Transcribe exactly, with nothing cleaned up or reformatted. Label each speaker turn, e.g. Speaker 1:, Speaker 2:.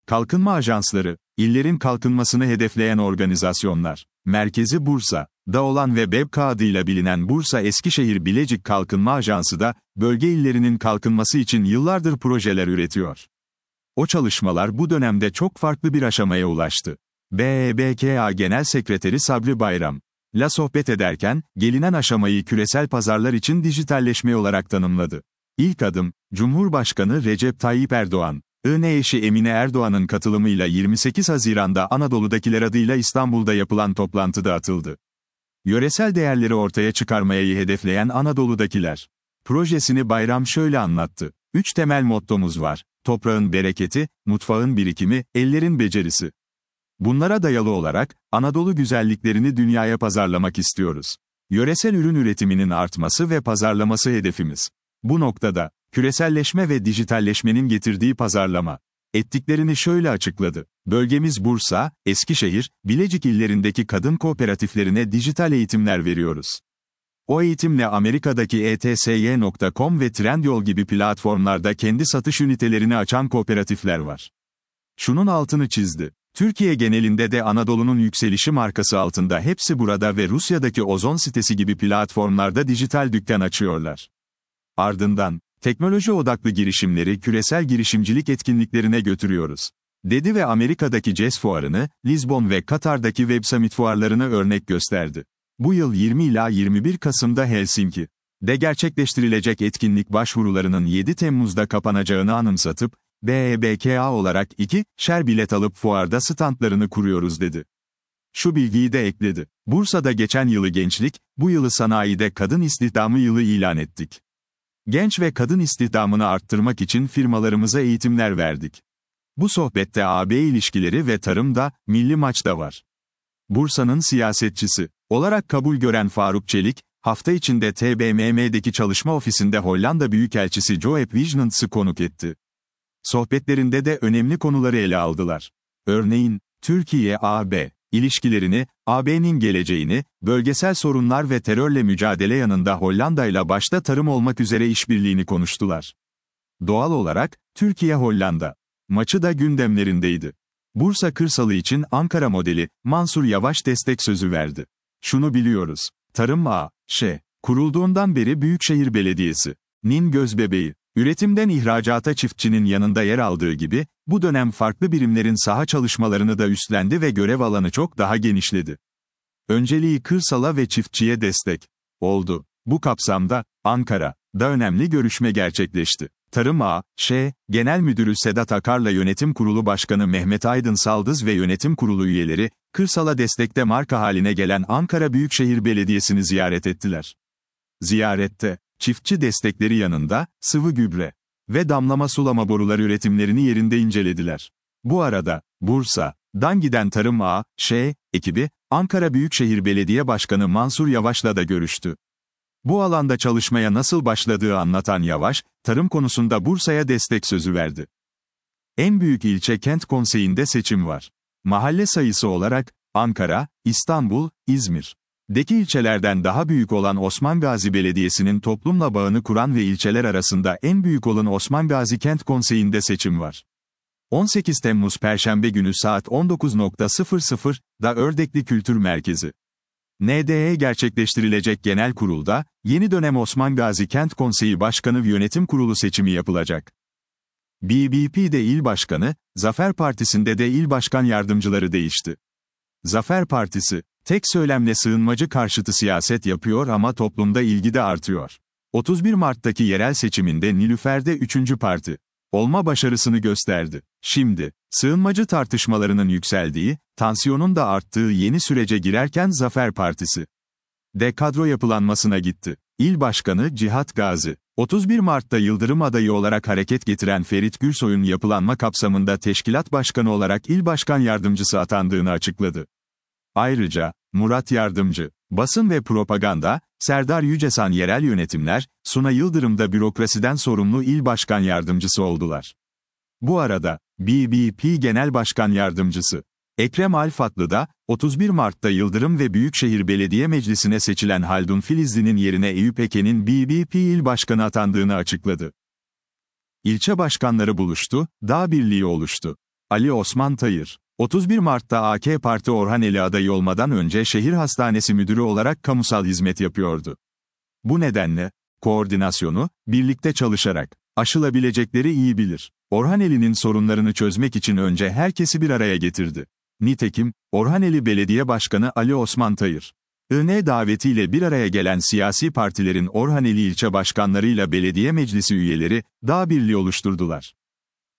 Speaker 1: Kalkınma ajansları, illerin kalkınmasını hedefleyen organizasyonlar. Merkezi Bursa'da olan ve BEBKA adıyla bilinen Bursa Eskişehir Bilecik Kalkınma Ajansı da, bölge illerinin kalkınması için yıllardır projeler üretiyor. O çalışmalar bu dönemde çok farklı bir aşamaya ulaştı. B E B K A Genel Sekreteri Sabri Bayram la sohbet ederken, gelinen aşamayı küresel pazarlar için dijitalleşme olarak tanımladı. İlk adım, Cumhurbaşkanı Recep Tayyip Erdoğan, ın eşi Emine Erdoğan'ın katılımıyla yirmi sekiz Haziran'da Anadolu'dakiler adıyla İstanbul'da yapılan toplantıda atıldı. Yöresel değerleri ortaya çıkarmayı hedefleyen Anadolu'dakiler projesini Bayram şöyle anlattı. Üç temel mottomuz var: toprağın bereketi, mutfağın birikimi, ellerin becerisi. Bunlara dayalı olarak, Anadolu güzelliklerini dünyaya pazarlamak istiyoruz. Yöresel ürün üretiminin artması ve pazarlaması hedefimiz. Bu noktada, küreselleşme ve dijitalleşmenin getirdiği pazarlama ettiklerini şöyle açıkladı. Bölgemiz Bursa, Eskişehir, Bilecik illerindeki kadın kooperatiflerine dijital eğitimler veriyoruz. O eğitimle Amerika'daki E T S Y nokta com ve Trendyol gibi platformlarda kendi satış ünitelerini açan kooperatifler var. Şunun altını çizdi. Türkiye genelinde de Anadolu'nun yükselişi markası altında hepsi burada ve Rusya'daki Ozon sitesi gibi platformlarda dijital dükkan açıyorlar. Ardından, teknoloji odaklı girişimleri küresel girişimcilik etkinliklerine götürüyoruz, dedi ve Amerika'daki Cez Fuarı'nı, Lizbon ve Katar'daki Web Summit fuarlarını örnek gösterdi. Bu yıl yirmi ila yirmi bir Kasım'da Helsinki'de gerçekleştirilecek etkinlik başvurularının yedi Temmuz'da kapanacağını anımsatıp, B E B K A olarak iki şer bilet alıp fuarda standlarını kuruyoruz dedi. Şu bilgiyi de ekledi. Bursa'da geçen yılı gençlik, bu yılı sanayide kadın istihdamı yılı ilan ettik. Genç ve kadın istihdamını arttırmak için firmalarımıza eğitimler verdik. Bu sohbette A B ilişkileri ve tarımda, milli maç da var. Bursa'nın siyasetçisi olarak kabul gören Faruk Çelik, hafta içinde T B M M'deki çalışma ofisinde Hollanda Büyükelçisi Joep Wijnands'ı konuk etti. Sohbetlerinde de önemli konuları ele aldılar. Örneğin, Türkiye-A B ilişkilerini, A B'nin geleceğini, bölgesel sorunlar ve terörle mücadele yanında Hollanda'yla başta tarım olmak üzere işbirliğini konuştular. Doğal olarak, Türkiye-Hollanda maçı da gündemlerindeydi. Bursa kırsalı için Ankara modeli, Mansur Yavaş destek sözü verdi. Şunu biliyoruz, Tarım A Ş kurulduğundan beri Büyükşehir Belediyesi'nin gözbebeği. Üretimden ihracata çiftçinin yanında yer aldığı gibi, bu dönem farklı birimlerin saha çalışmalarını da üstlendi ve görev alanı çok daha genişledi. Önceliği kırsala ve çiftçiye destek oldu. Bu kapsamda, Ankara'da önemli görüşme gerçekleşti. Tarım A Ş Genel Müdürü Sedat Akar'la Yönetim Kurulu Başkanı Mehmet Aydın Saldız ve Yönetim Kurulu üyeleri, kırsala destekte marka haline gelen Ankara Büyükşehir Belediyesi'ni ziyaret ettiler. Ziyarette, çiftçi destekleri yanında, sıvı gübre ve damlama sulama boruları üretimlerini yerinde incelediler. Bu arada, Bursa'dan giden Tarım A Ş ekibi, Ankara Büyükşehir Belediye Başkanı Mansur Yavaş'la da görüştü. Bu alanda çalışmaya nasıl başladığı anlatan Yavaş, tarım konusunda Bursa'ya destek sözü verdi. En büyük ilçe kent konseyinde seçim var. Mahalle sayısı olarak, Ankara, İstanbul, İzmir. Deki ilçelerden daha büyük olan Osman Gazi Belediyesi'nin toplumla bağını kuran ve ilçeler arasında en büyük olan Osman Gazi Kent Konseyi'nde seçim var. on sekiz Temmuz Perşembe günü saat on dokuz da Ördekli Kültür Merkezi N D E gerçekleştirilecek genel kurulda, yeni dönem Osman Gazi Kent Konseyi Başkanı ve Yönetim Kurulu seçimi yapılacak. B B P'de il başkanı, Zafer Partisi'nde de il başkan yardımcıları değişti. Zafer Partisi, tek söylemle sığınmacı karşıtı siyaset yapıyor ama toplumda ilgi de artıyor. otuz bir Mart'taki yerel seçiminde Nilüfer'de üçüncü parti olma başarısını gösterdi. Şimdi, sığınmacı tartışmalarının yükseldiği, tansiyonun da arttığı yeni sürece girerken Zafer Partisi de kadro yapılanmasına gitti. İl Başkanı Cihat Gazi, otuz bir Mart'ta Yıldırım adayı olarak hareket getiren Ferit Gürsoy'un yapılanma kapsamında teşkilat başkanı olarak il başkan yardımcısı atandığını açıkladı. Ayrıca, Murat Yardımcı, basın ve propaganda, Serdar Yücesan yerel yönetimler, Suna Yıldırım da bürokrasiden sorumlu il başkan yardımcısı oldular. Bu arada, B B P Genel Başkan Yardımcısı Ekrem Alfatlı da, otuz bir Mart'ta Yıldırım ve Büyükşehir Belediye Meclisi'ne seçilen Haldun Filizli'nin yerine Eyüp Eken'in B B P il başkanı atandığını açıkladı. İlçe başkanları buluştu, dağ birliği oluştu. Ali Osman Tayır, otuz bir Mart'ta A K Parti Orhaneli adayı olmadan önce şehir hastanesi müdürü olarak kamusal hizmet yapıyordu. Bu nedenle, koordinasyonu, birlikte çalışarak, aşılabilecekleri iyi bilir. Orhaneli'nin sorunlarını çözmek için önce herkesi bir araya getirdi. Nitekim, Orhaneli Belediye Başkanı Ali Osman Tayır, I N davetiyle bir araya gelen siyasi partilerin Orhaneli ilçe başkanlarıyla belediye meclisi üyeleri, dağ birliği oluşturdular.